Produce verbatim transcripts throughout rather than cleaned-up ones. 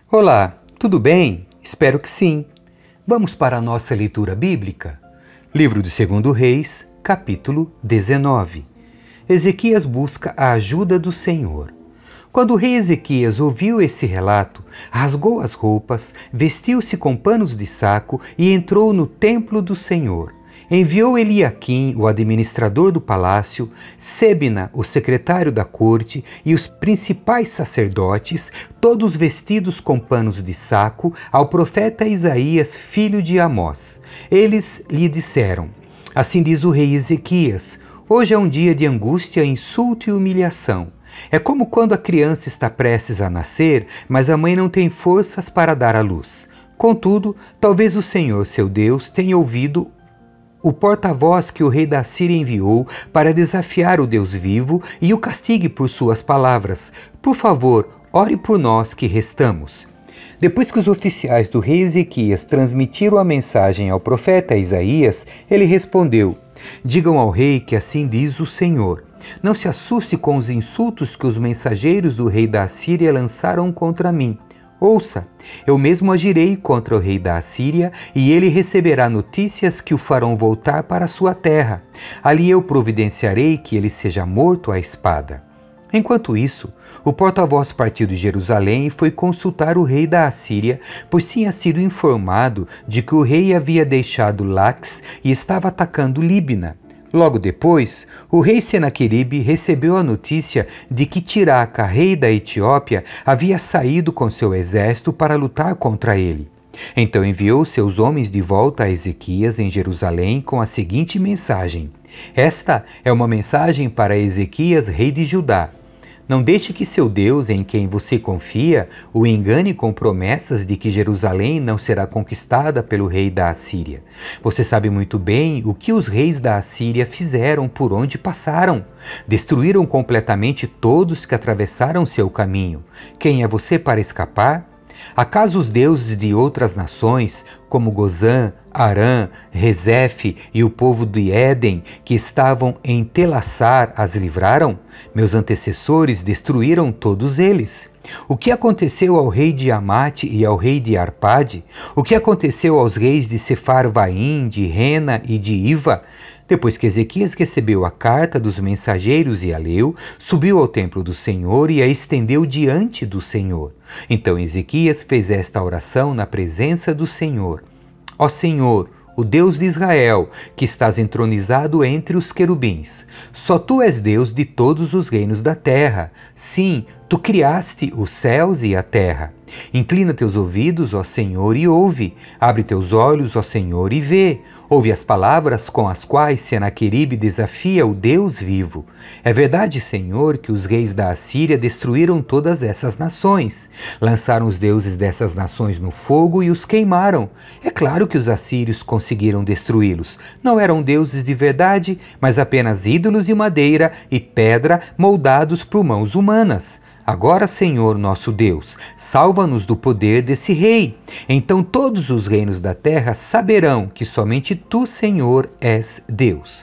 Olá, tudo bem? Espero que sim. Vamos para a nossa leitura bíblica? Livro de Segundo Reis, capítulo dezenove. Ezequias busca a ajuda do Senhor. Quando o rei Ezequias ouviu esse relato, rasgou as roupas, vestiu-se com panos de saco e entrou no templo do Senhor. Enviou Eliaquim, o administrador do palácio, Sebna, o secretário da corte, e os principais sacerdotes, todos vestidos com panos de saco, ao profeta Isaías, filho de Amós. Eles lhe disseram: Assim diz o rei Ezequias: hoje é um dia de angústia, insulto e humilhação. É como quando a criança está prestes a nascer, mas a mãe não tem forças para dar à luz. Contudo, talvez o Senhor, seu Deus, tenha ouvido o porta-voz que o rei da Síria enviou para desafiar o Deus vivo e o castigue por suas palavras. Por favor, ore por nós que restamos. Depois que os oficiais do rei Ezequias transmitiram a mensagem ao profeta Isaías, ele respondeu: Digam ao rei que assim diz o Senhor: Não se assuste com os insultos que os mensageiros do rei da Síria lançaram contra mim. Ouça, eu mesmo agirei contra o rei da Assíria, e ele receberá notícias que o farão voltar para sua terra. Ali eu providenciarei que ele seja morto à espada. Enquanto isso, o porta-voz partiu de Jerusalém e foi consultar o rei da Assíria, pois tinha sido informado de que o rei havia deixado Laques e estava atacando Líbina. Logo depois, o rei Senaqueribe recebeu a notícia de que Tiraca, rei da Etiópia, havia saído com seu exército para lutar contra ele. Então enviou seus homens de volta a Ezequias em Jerusalém com a seguinte mensagem: Esta é uma mensagem para Ezequias, rei de Judá. Não deixe que seu Deus, em quem você confia, o engane com promessas de que Jerusalém não será conquistada pelo rei da Assíria. Você sabe muito bem o que os reis da Assíria fizeram por onde passaram. Destruíram completamente todos que atravessaram seu caminho. Quem é você para escapar? Acaso os deuses de outras nações, como Gozã, Arã, Rezefe e o povo de Éden, que estavam em Telassar, as livraram? Meus antecessores destruíram todos eles. O que aconteceu ao rei de Amate e ao rei de Arpade? O que aconteceu aos reis de Sefarvaim, de Rena e de Iva? Depois que Ezequias recebeu a carta dos mensageiros e a leu, subiu ao templo do Senhor e a estendeu diante do Senhor. Então Ezequias fez esta oração na presença do Senhor: Ó Senhor, o Deus de Israel, que estás entronizado entre os querubins, só tu és Deus de todos os reinos da terra. Sim, tu criaste os céus e a terra. Inclina teus ouvidos, ó Senhor, e ouve. Abre teus olhos, ó Senhor, e vê. Ouve as palavras com as quais Senaqueribe desafia o Deus vivo. É verdade, Senhor, que os reis da Assíria destruíram todas essas nações. Lançaram os deuses dessas nações no fogo e os queimaram. É claro que os assírios conseguiram destruí-los. Não eram deuses de verdade, mas apenas ídolos de madeira e pedra moldados por mãos humanas. Agora, Senhor nosso Deus, salva-nos do poder desse rei. Então todos os reinos da terra saberão que somente tu, Senhor, és Deus.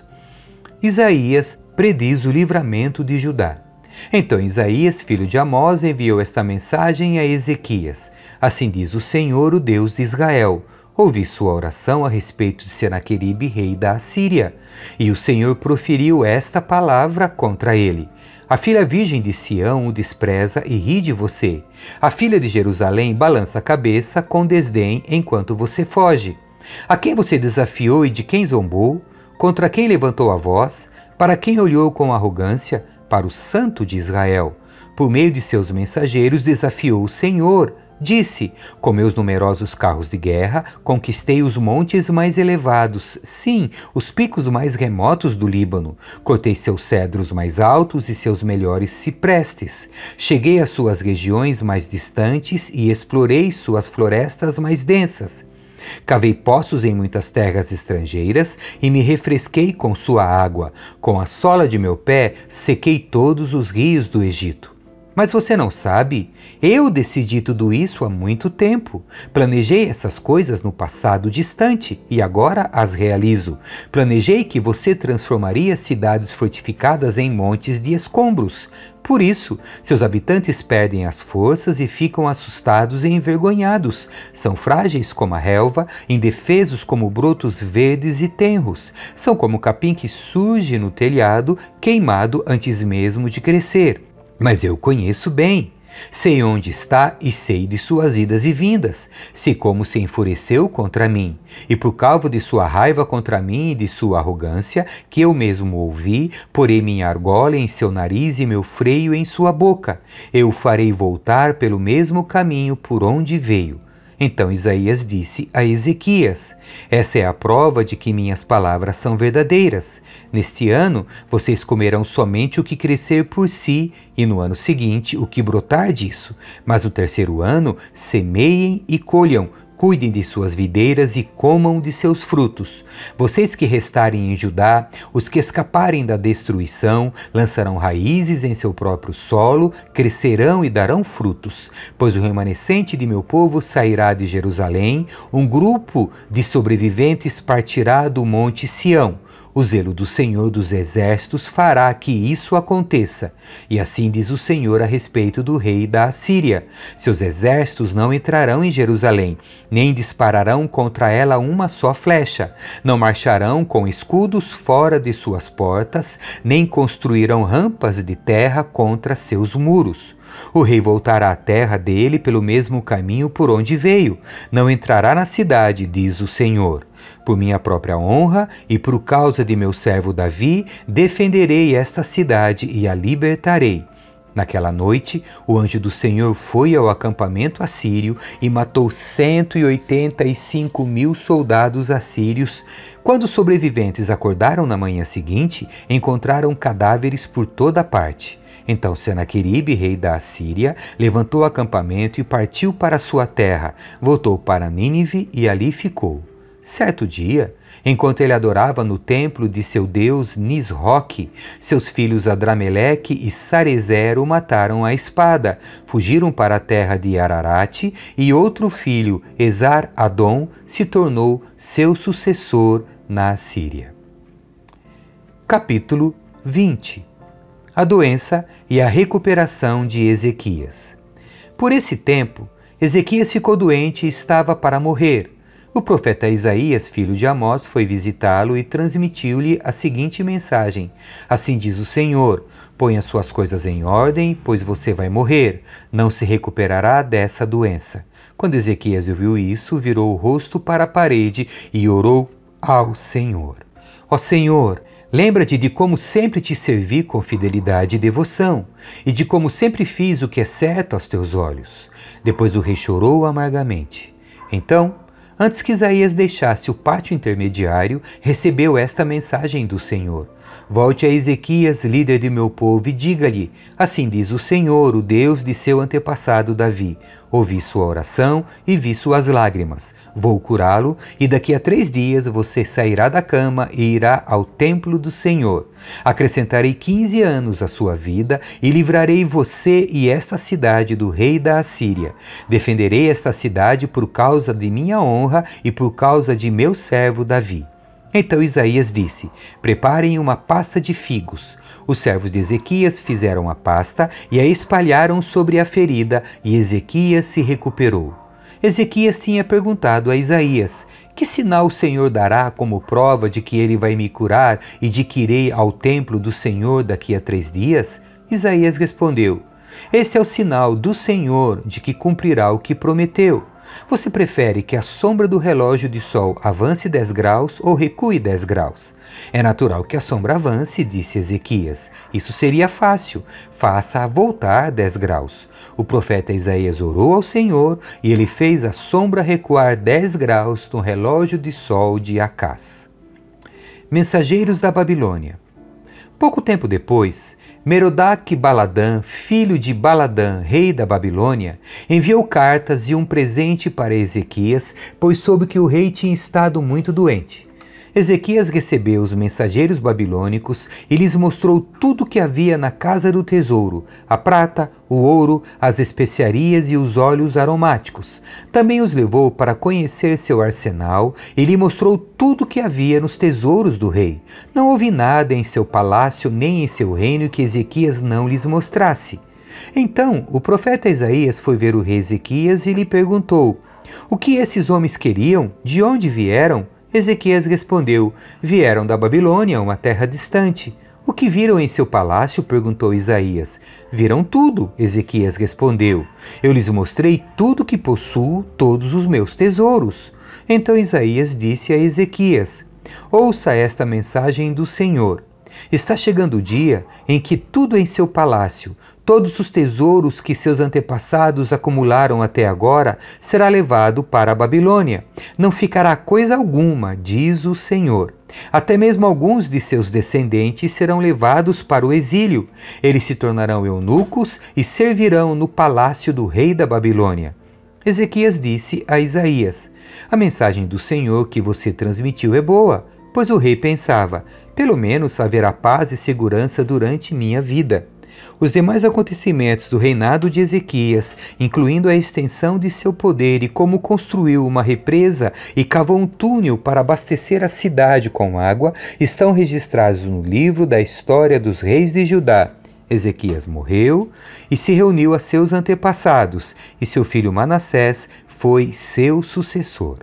Isaías prediz o livramento de Judá. Então Isaías, filho de Amós, enviou esta mensagem a Ezequias: Assim diz o Senhor, o Deus de Israel: Ouvi sua oração a respeito de Senaqueribe, rei da Assíria. E o Senhor proferiu esta palavra contra ele: A filha virgem de Sião o despreza e ri de você. A filha de Jerusalém balança a cabeça com desdém enquanto você foge. A quem você desafiou e de quem zombou? Contra quem levantou a voz? Para quem olhou com arrogância? Para o Santo de Israel. Por meio de seus mensageiros desafiou o Senhor. Disse: Com meus numerosos carros de guerra, conquistei os montes mais elevados, sim, os picos mais remotos do Líbano. Cortei seus cedros mais altos e seus melhores ciprestes. Cheguei às suas regiões mais distantes e explorei suas florestas mais densas. Cavei poços em muitas terras estrangeiras e me refresquei com sua água. Com a sola de meu pé, sequei todos os rios do Egito. Mas você não sabe? Eu decidi tudo isso há muito tempo. Planejei essas coisas no passado distante e agora as realizo. Planejei que você transformaria cidades fortificadas em montes de escombros. Por isso, seus habitantes perdem as forças e ficam assustados e envergonhados. São frágeis como a relva, indefesos como brotos verdes e tenros. São como o capim que surge no telhado, queimado antes mesmo de crescer. Mas eu conheço bem. Sei onde está e sei de suas idas e vindas. Sei como se enfureceu contra mim. E por causa de sua raiva contra mim e de sua arrogância, que eu mesmo ouvi, porei minha argola em seu nariz e meu freio em sua boca. Eu o farei voltar pelo mesmo caminho por onde veio. Então Isaías disse a Ezequias: essa é a prova de que minhas palavras são verdadeiras. Neste ano, vocês comerão somente o que crescer por si, e no ano seguinte o que brotar disso. Mas no terceiro ano, semeiem e colham. Cuidem de suas videiras e comam de seus frutos. Vocês que restarem em Judá, os que escaparem da destruição, lançarão raízes em seu próprio solo, crescerão e darão frutos. Pois o remanescente de meu povo sairá de Jerusalém, um grupo de sobreviventes partirá do monte Sião. O zelo do Senhor dos Exércitos fará que isso aconteça. E assim diz o Senhor a respeito do rei da Assíria: seus exércitos não entrarão em Jerusalém, nem dispararão contra ela uma só flecha. Não marcharão com escudos fora de suas portas, nem construirão rampas de terra contra seus muros. O rei voltará à terra dele pelo mesmo caminho por onde veio. Não entrará na cidade, diz o Senhor. Por minha própria honra e por causa de meu servo Davi, defenderei esta cidade e a libertarei. Naquela noite, o anjo do Senhor foi ao acampamento assírio e matou cento e oitenta e cinco mil soldados assírios. Quando os sobreviventes acordaram na manhã seguinte, encontraram cadáveres por toda parte. Então Senaqueribe, rei da Assíria, levantou o acampamento e partiu para sua terra. Voltou para Nínive e ali ficou. Certo dia, enquanto ele adorava no templo de seu deus Nisroque, seus filhos Adrameleque e Sarezer o mataram à espada, fugiram para a terra de Ararate, e outro filho, Esar-Adom, se tornou seu sucessor na Assíria. Capítulo vinte. A doença e a recuperação de Ezequias. Por esse tempo, Ezequias ficou doente e estava para morrer. O profeta Isaías, filho de Amós, foi visitá-lo e transmitiu-lhe a seguinte mensagem: assim diz o Senhor, põe as suas coisas em ordem, pois você vai morrer, não se recuperará dessa doença. Quando Ezequias ouviu isso, virou o rosto para a parede e orou ao Senhor. Ó Senhor, lembra-te de como sempre te servi com fidelidade e devoção, e de como sempre fiz o que é certo aos teus olhos. Depois o rei chorou amargamente. Então, antes que Isaías deixasse o pátio intermediário, recebeu esta mensagem do Senhor: volte a Ezequias, líder de meu povo, e diga-lhe: assim diz o Senhor, o Deus de seu antepassado Davi. Ouvi sua oração e vi suas lágrimas. Vou curá-lo, e daqui a três dias você sairá da cama e irá ao templo do Senhor. Acrescentarei quinze anos à sua vida e livrarei você e esta cidade do rei da Assíria. Defenderei esta cidade por causa de minha honra e por causa de meu servo Davi. Então Isaías disse: preparem uma pasta de figos. Os servos de Ezequias fizeram a pasta e a espalharam sobre a ferida, e Ezequias se recuperou. Ezequias tinha perguntado a Isaías: que sinal o Senhor dará como prova de que ele vai me curar e de que irei ao templo do Senhor daqui a três dias? Isaías respondeu: esse é o sinal do Senhor de que cumprirá o que prometeu. Você prefere que a sombra do relógio de sol avance dez graus ou recue dez graus? É natural que a sombra avance, disse Ezequias. Isso seria fácil. Faça-a voltar dez graus. O profeta Isaías orou ao Senhor e ele fez a sombra recuar dez graus no relógio de sol de Acás. Mensageiros da Babilônia. Pouco tempo depois, Merodach-Baladã, filho de Baladã, rei da Babilônia, enviou cartas e um presente para Ezequias, pois soube que o rei tinha estado muito doente. Ezequias recebeu os mensageiros babilônicos e lhes mostrou tudo o que havia na casa do tesouro, a prata, o ouro, as especiarias e os óleos aromáticos. Também os levou para conhecer seu arsenal e lhe mostrou tudo o que havia nos tesouros do rei. Não houve nada em seu palácio nem em seu reino que Ezequias não lhes mostrasse. Então o profeta Isaías foi ver o rei Ezequias e lhe perguntou: o que esses homens queriam? De onde vieram? Ezequias respondeu: vieram da Babilônia, uma terra distante. O que viram em seu palácio? Perguntou Isaías. Viram tudo, Ezequias respondeu. Eu lhes mostrei tudo que possuo, todos os meus tesouros. Então Isaías disse a Ezequias: ouça esta mensagem do Senhor. Está chegando o dia em que tudo em seu palácio, todos os tesouros que seus antepassados acumularam até agora, será levado para a Babilônia. Não ficará coisa alguma, diz o Senhor. Até mesmo alguns de seus descendentes serão levados para o exílio. Eles se tornarão eunucos e servirão no palácio do rei da Babilônia. Ezequias disse a Isaías: a mensagem do Senhor que você transmitiu é boa, pois o rei pensava: pelo menos haverá paz e segurança durante minha vida. Os demais acontecimentos do reinado de Ezequias, incluindo a extensão de seu poder e como construiu uma represa e cavou um túnel para abastecer a cidade com água, estão registrados no livro da história dos reis de Judá. Ezequias morreu e se reuniu a seus antepassados, e seu filho Manassés foi seu sucessor.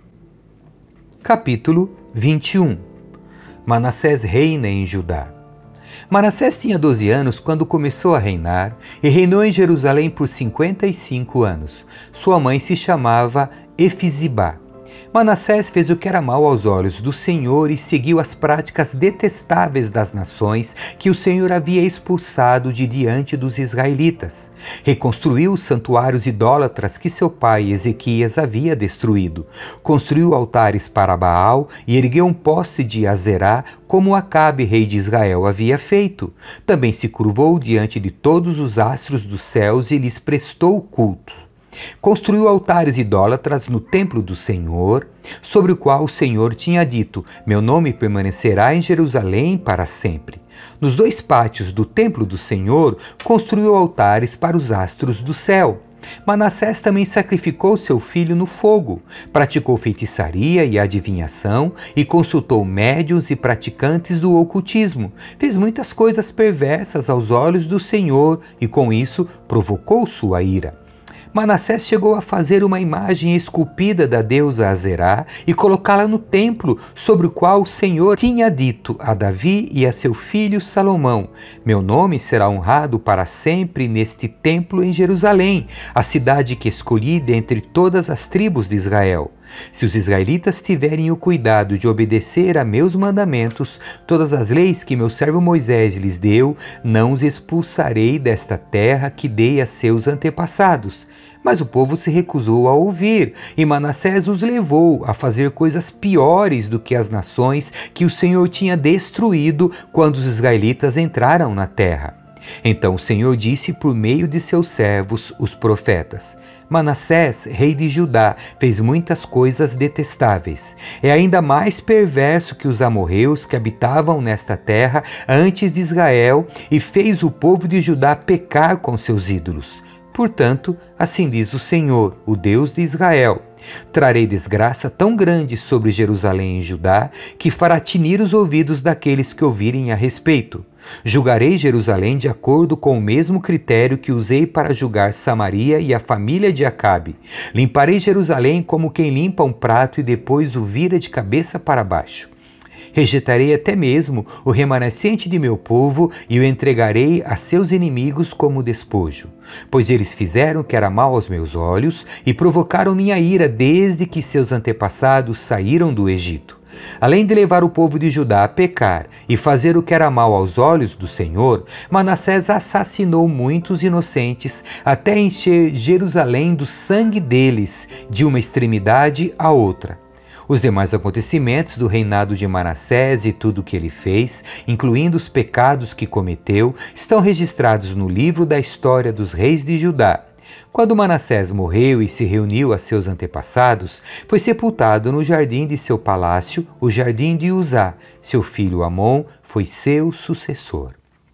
Capítulo vinte e um. Manassés reina em Judá. Manassés tinha doze anos quando começou a reinar e reinou em Jerusalém por cinquenta e cinco anos. Sua mãe se chamava Efizibá. Manassés fez o que era mal aos olhos do Senhor e seguiu as práticas detestáveis das nações que o Senhor havia expulsado de diante dos israelitas. Reconstruiu os santuários idólatras que seu pai Ezequias havia destruído. Construiu altares para Baal e ergueu um poste de Azerá, como Acabe, rei de Israel, havia feito. Também se curvou diante de todos os astros dos céus e lhes prestou culto. Construiu altares idólatras no templo do Senhor, sobre o qual o Senhor tinha dito: meu nome permanecerá em Jerusalém para sempre. Nos dois pátios do templo do Senhor, construiu altares para os astros do céu. Manassés também sacrificou seu filho no fogo, praticou feitiçaria e adivinhação e consultou médiuns e praticantes do ocultismo. Fez muitas coisas perversas aos olhos do Senhor e com isso provocou sua ira. Manassés chegou a fazer uma imagem esculpida da deusa Azerá e colocá-la no templo sobre o qual o Senhor tinha dito a Davi e a seu filho Salomão: meu nome será honrado para sempre neste templo em Jerusalém, a cidade que escolhi dentre todas as tribos de Israel. Se os israelitas tiverem o cuidado de obedecer a meus mandamentos, todas as leis que meu servo Moisés lhes deu, não os expulsarei desta terra que dei a seus antepassados. Mas o povo se recusou a ouvir, e Manassés os levou a fazer coisas piores do que as nações que o Senhor tinha destruído quando os israelitas entraram na terra. Então o Senhor disse por meio de seus servos, os profetas: Manassés, rei de Judá, fez muitas coisas detestáveis. É ainda mais perverso que os amorreus que habitavam nesta terra antes de Israel e fez o povo de Judá pecar com seus ídolos. Portanto, assim diz o Senhor, o Deus de Israel: trarei desgraça tão grande sobre Jerusalém e Judá, que fará tinir os ouvidos daqueles que ouvirem a respeito. Julgarei Jerusalém de acordo com o mesmo critério que usei para julgar Samaria e a família de Acabe. Limparei Jerusalém como quem limpa um prato e depois o vira de cabeça para baixo. Rejeitarei até mesmo o remanescente de meu povo e o entregarei a seus inimigos como despojo. Pois eles fizeram o que era mal aos meus olhos e provocaram minha ira desde que seus antepassados saíram do Egito. Além de levar o povo de Judá a pecar e fazer o que era mal aos olhos do Senhor, Manassés assassinou muitos inocentes até encher Jerusalém do sangue deles, de uma extremidade à outra. Os demais acontecimentos do reinado de Manassés e tudo o que ele fez, incluindo os pecados que cometeu, estão registrados no livro da história dos reis de Judá. Quando Manassés morreu e se reuniu a seus antepassados, foi sepultado no jardim de seu palácio, o jardim de Uzá. Seu filho Amon foi seu sucessor.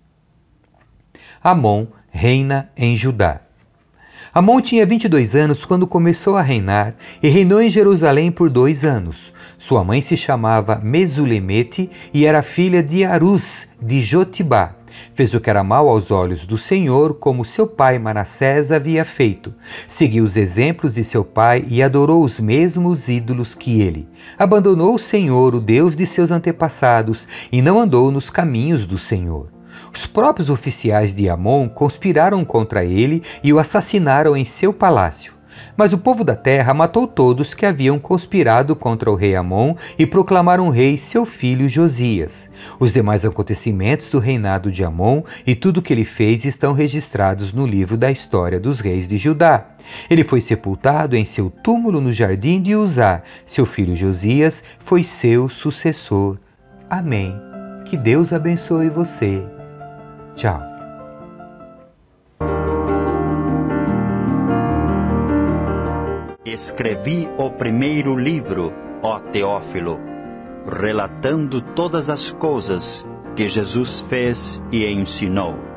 Amon reina em Judá. Amon tinha vinte e dois anos quando começou a reinar e reinou em Jerusalém por dois anos. Sua mãe se chamava Mesulemete e era filha de Arus, de Jotibá. Fez o que era mal aos olhos do Senhor, como seu pai Manassés havia feito. Seguiu os exemplos de seu pai e adorou os mesmos ídolos que ele. Abandonou o Senhor, o Deus de seus antepassados, e não andou nos caminhos do Senhor. Os próprios oficiais de Amon conspiraram contra ele e o assassinaram em seu palácio. Mas o povo da terra matou todos que haviam conspirado contra o rei Amon e proclamaram rei seu filho Josias. Os demais acontecimentos do reinado de Amon e tudo o que ele fez estão registrados no livro da história dos reis de Judá. Ele foi sepultado em seu túmulo no jardim de Uzá. Seu filho Josias foi seu sucessor. Amém. Que Deus abençoe você. Tchau. Escrevi o primeiro livro, ó Teófilo, relatando todas as coisas que Jesus fez e ensinou.